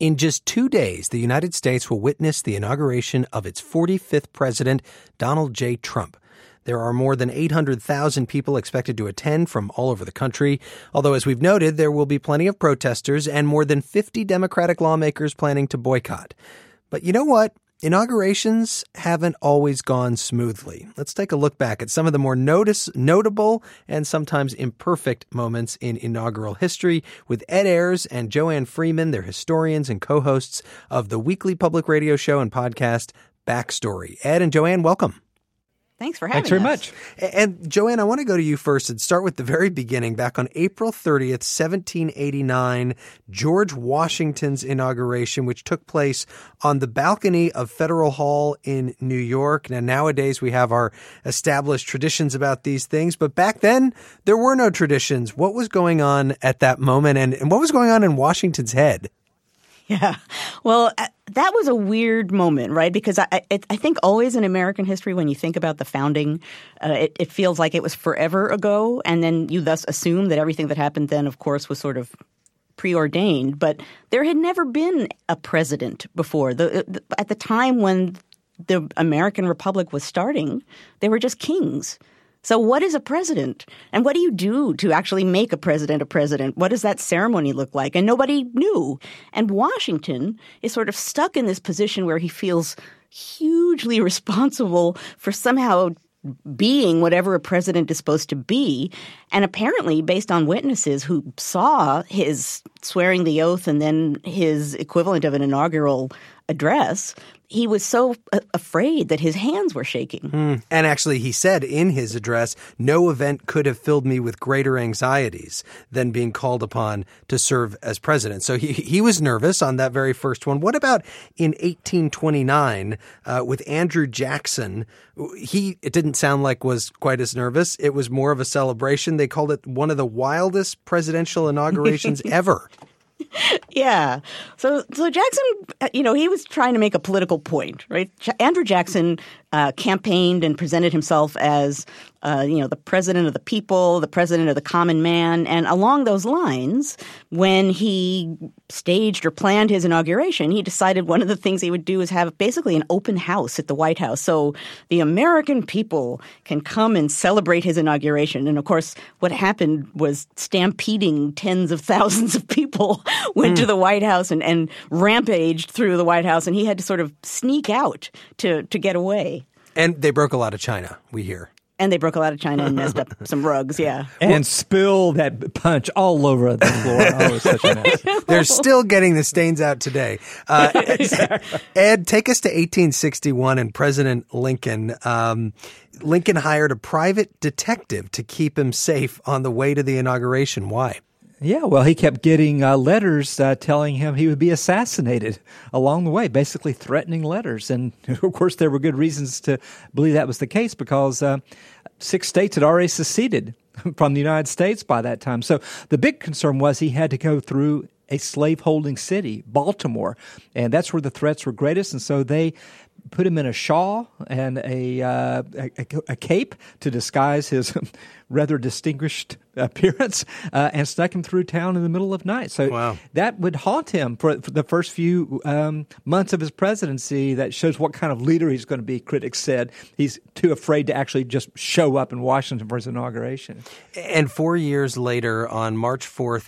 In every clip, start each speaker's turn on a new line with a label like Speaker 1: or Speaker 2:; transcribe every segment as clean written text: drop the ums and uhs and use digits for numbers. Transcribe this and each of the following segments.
Speaker 1: In just 2 days, the United States will witness the inauguration of its 45th president, Donald J. Trump. There are more than 800,000 people expected to attend from all over the country, although, as we've noted, there will be plenty of protesters and more than 50 Democratic lawmakers planning to boycott. But you know what? Inaugurations haven't always gone smoothly. Let's take a look back at some of the more notable and sometimes imperfect moments in inaugural history with Ed Ayers and Joanne Freeman. They're historians and co-hosts of the weekly public radio show and podcast Backstory. Ed and Joanne, welcome.
Speaker 2: Thanks for having us.
Speaker 3: Thanks very much.
Speaker 1: And Joanne, I want to go to you first and start with the very beginning. Back on April 30th, 1789, George Washington's inauguration, which took place on the balcony of Federal Hall in New York. Now, nowadays, we have our established traditions about these things, but back then, there were no traditions. What was going on at that moment, and what was going on in Washington's head?
Speaker 2: Yeah. Well, that was a weird moment, right? Because I think always in American history, when you think about the founding, it feels like it was forever ago. And then you thus assume that everything that happened then, of course, was sort of preordained. But there had never been a president before. At the time when the American Republic was starting, they were just kings. So what is a president? And what do you do to actually make a president a president? What does that ceremony look like? And nobody knew. And Washington is sort of stuck in this position where he feels hugely responsible for somehow being whatever a president is supposed to be. And apparently, based on witnesses who saw his swearing the oath and then his equivalent of an inaugural address, he was so afraid that his hands were shaking.
Speaker 1: And actually, he said in his address, no event could have filled me with greater anxieties than being called upon to serve as president. So he was nervous on that very first one. What about in 1829 with Andrew Jackson? It didn't sound like was quite as nervous. It was more of a celebration. They called it one of the wildest presidential inaugurations ever.
Speaker 2: Yeah. So Jackson, he was trying to make a political point, right? Andrew Jackson campaigned and presented himself as, the president of the people, the president of the common man. And along those lines, when he staged or planned his inauguration, he decided one of the things he would do is have basically an open house at the White House. So the American people can come and celebrate his inauguration. And of course, what happened was stampeding tens of thousands of people went to the White House and rampaged through the White House. And he had to sort of sneak out to get away.
Speaker 1: And they broke a lot of china, we hear.
Speaker 2: And they broke a lot of china and messed up some rugs, yeah.
Speaker 3: And spilled that punch all over the floor. Oh, it was such a mess.
Speaker 1: They're still getting the stains out today.
Speaker 3: Exactly.
Speaker 1: Ed, take us to 1861 and President Lincoln. Lincoln hired a private detective to keep him safe on the way to the inauguration. Why?
Speaker 3: Yeah, well, he kept getting letters telling him he would be assassinated along the way, basically threatening letters. And, of course, there were good reasons to believe that was the case because 6 states had already seceded from the United States by that time. So the big concern was he had to go through a slaveholding city, Baltimore, and that's where the threats were greatest. And so they put him in a shawl and a cape to disguise his rather distinguished appearance and snuck him through town in the middle of night. So that would haunt him for the first few months of his presidency. That shows what kind of leader he's going to be, critics said. He's too afraid to actually just show up in Washington for his inauguration.
Speaker 1: And 4 years later, on March 4th,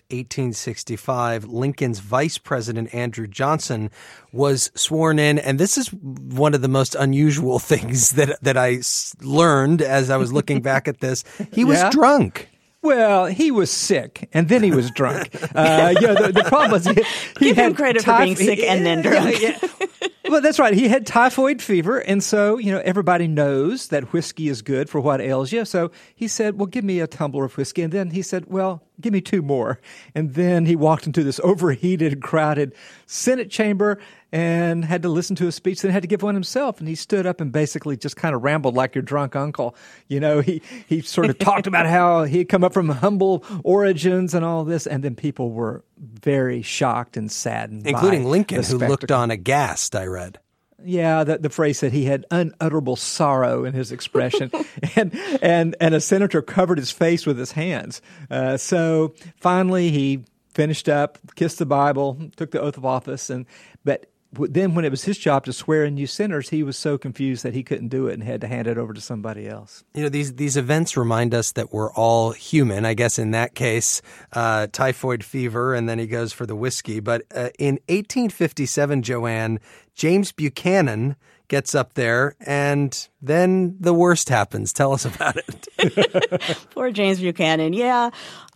Speaker 1: 1865, Lincoln's vice president, Andrew Johnson, was sworn in. And this is one of the most unusual things that I learned as I was looking back at this. He was drunk.
Speaker 3: Well, he was sick, and then he was drunk. The problem was he
Speaker 2: Give
Speaker 3: had
Speaker 2: him credit for being sick and then drunk.
Speaker 3: Well, that's right. He had typhoid fever, and so, everybody knows that whiskey is good for what ails you. So he said, well, give me a tumbler of whiskey. And then he said, well, give me 2 more. And then he walked into this overheated, crowded Senate chamber and had to listen to a speech, then had to give one himself. And he stood up and basically just kind of rambled like your drunk uncle. He sort of talked about how he had come up from humble origins and all this. And then people were very shocked and saddened,
Speaker 1: including
Speaker 3: by
Speaker 1: Lincoln,
Speaker 3: the
Speaker 1: who
Speaker 3: spectacle.
Speaker 1: looked on aghast, I read.
Speaker 3: Yeah, the phrase said he had unutterable sorrow in his expression, and a senator covered his face with his hands. So finally, he finished up, kissed the Bible, took the oath of office, but then when it was his job to swear in new senators, he was so confused that he couldn't do it and had to hand it over to somebody else.
Speaker 1: These events remind us that we're all human. I guess in that case, typhoid fever, and then he goes for the whiskey. But in 1857, Joanne, James Buchanan gets up there, and then the worst happens. Tell us about it.
Speaker 2: Poor James Buchanan. Yeah.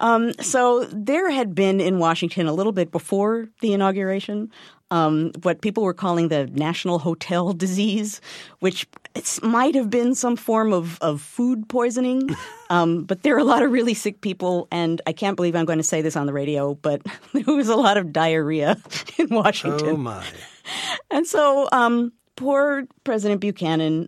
Speaker 2: So there had been in Washington a little bit before the inauguration what people were calling the National Hotel Disease, which might have been some form of food poisoning. But there are a lot of really sick people, and I can't believe I'm going to say this on the radio, but there was a lot of diarrhea in Washington.
Speaker 1: Oh, my.
Speaker 2: And so poor President Buchanan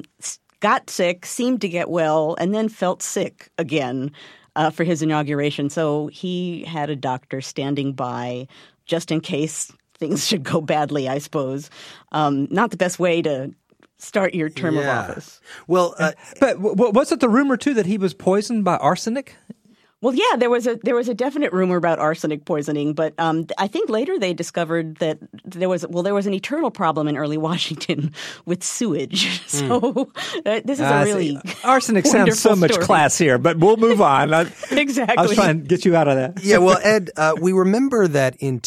Speaker 2: got sick, seemed to get well, and then felt sick again for his inauguration. So he had a doctor standing by just in case things should go badly, I suppose. Not the best way to start your term of office.
Speaker 1: Well,
Speaker 3: but wasn't the rumor, too, that he was poisoned by arsenic?
Speaker 2: Well, yeah, there was a definite rumor about arsenic poisoning, but I think later they discovered that there was an eternal problem in early Washington with sewage. So this is a really
Speaker 3: arsenic sounds so much classier, but we'll move on.
Speaker 2: Exactly.
Speaker 3: I was trying to get you out of that.
Speaker 1: Yeah, well, Ed, we remember that in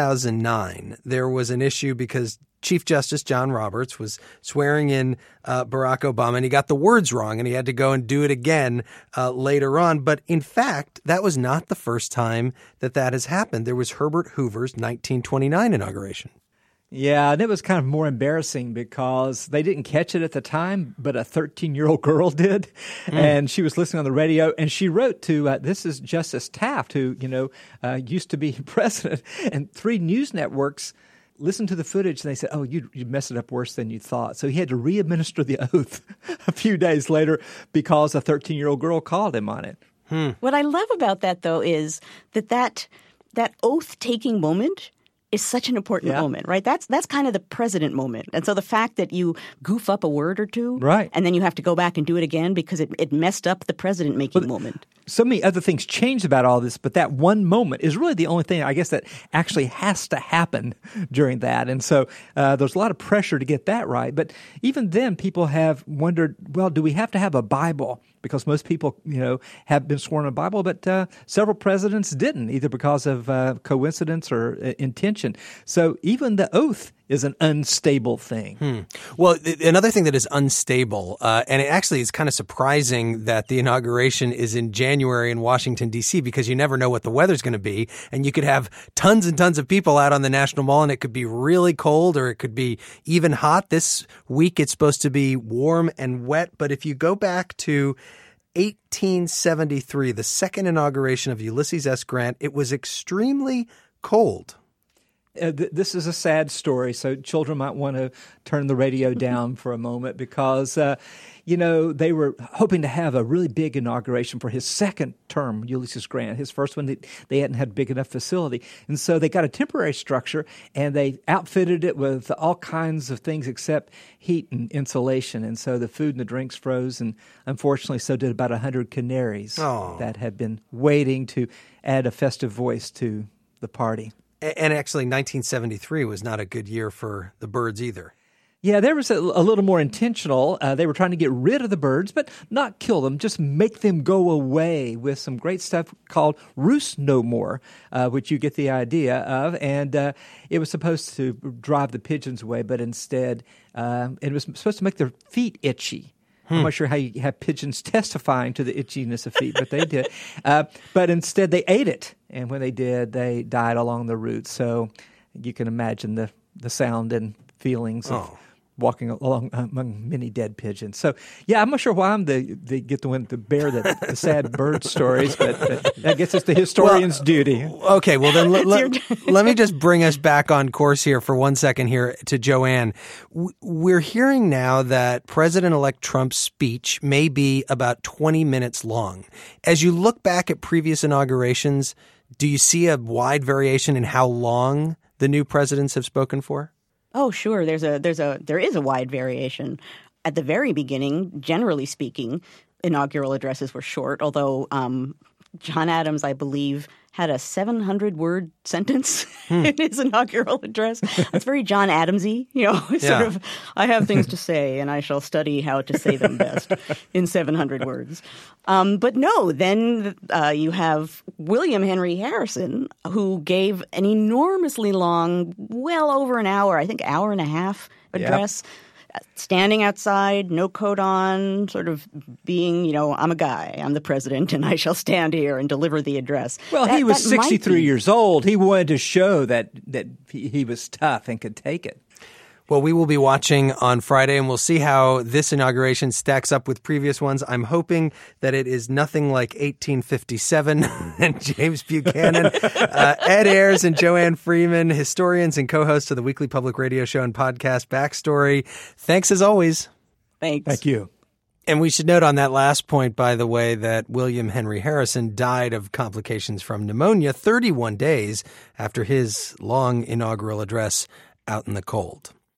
Speaker 1: 2009 there was an issue because Chief Justice John Roberts was swearing in Barack Obama, and he got the words wrong, and he had to go and do it again later on. But in fact, that was not the first time that has happened. There was Herbert Hoover's 1929 inauguration.
Speaker 3: Yeah, and it was kind of more embarrassing because they didn't catch it at the time, but a 13-year-old girl did, and she was listening on the radio, and she wrote to this is Justice Taft, who used to be president, and 3 news networks listened to the footage, and they said, oh, you messed it up worse than you thought. So he had to re-administer the oath a few days later because a 13-year-old girl called him on it.
Speaker 2: What I love about that, though, is that oath-taking moment is such an important moment, right? That's kind of the president moment. And so the fact that you goof up a word or two,
Speaker 3: right,
Speaker 2: and then you have to go back and do it again because it messed up the president-making moment.
Speaker 3: So many other things changed about all this, but that one moment is really the only thing, I guess, that actually has to happen during that. And so there's a lot of pressure to get that right. But even then, people have wondered, well, do we have to have a Bible? Because most people, have been sworn in a Bible, but several presidents didn't, either because of coincidence or intention. So even the oath is an unstable thing.
Speaker 1: Well, another thing that is unstable, and it actually is kind of surprising that the inauguration is in January in Washington, D.C., because you never know what the weather's going to be. And you could have tons and tons of people out on the National Mall, and it could be really cold or it could be even hot. This week it's supposed to be warm and wet. But if you go back to 1873, the second inauguration of Ulysses S. Grant, it was extremely cold.
Speaker 3: This is a sad story, so children might want to turn the radio down for a moment because, they were hoping to have a really big inauguration for his second term, Ulysses Grant. His first one, they hadn't had a big enough facility. And so they got a temporary structure, and they outfitted it with all kinds of things except heat and insulation. And so the food and the drinks froze, and unfortunately so did about 100 canaries that had been waiting to add a festive voice to the party.
Speaker 1: And actually, 1973 was not a good year for the birds either.
Speaker 3: Yeah, there was a little more intentional. They were trying to get rid of the birds, but not kill them, just make them go away with some great stuff called Roost No More, which you get the idea of. And it was supposed to drive the pigeons away, but instead it was supposed to make their feet itchy. I'm not sure how you have pigeons testifying to the itchiness of feet, but they did. But instead, they ate it. And when they did, they died along the route. So you can imagine the sound and feelings of walking along among many dead pigeons. So, yeah, I'm not sure why I'm the get the one to bear the sad bird stories, but that gets us the historian's duty.
Speaker 1: Okay, well then let me just bring us back on course here for 1 second here to Joanne. We're hearing now that President-elect Trump's speech may be about 20 minutes long. As you look back at previous inaugurations, do you see a wide variation in how long the new presidents have spoken for?
Speaker 2: Oh, sure. There is a wide variation. At the very beginning, generally speaking, inaugural addresses were short, although John Adams, I believe, had a 700-word sentence in his inaugural address. That's very John Adamsy, sort of, I have things to say and I shall study how to say them best in 700 words. But no, then you have William Henry Harrison, who gave an enormously long, well over an hour, I think hour and a half address. Yep. Standing outside, no coat on, sort of being, I'm a guy, I'm the president, and I shall stand here and deliver the address.
Speaker 3: Well, he was 63 years old. He wanted to show that he was tough and could take it.
Speaker 1: Well, we will be watching on Friday, and we'll see how this inauguration stacks up with previous ones. I'm hoping that it is nothing like 1857 and James Buchanan. Ed Ayers and Joanne Freeman, historians and co-hosts of the weekly public radio show and podcast Backstory. Thanks as always.
Speaker 2: Thanks.
Speaker 3: Thank you.
Speaker 1: And we should note on that last point, by the way, that William Henry Harrison died of complications from pneumonia 31 days after his long inaugural address out in the cold.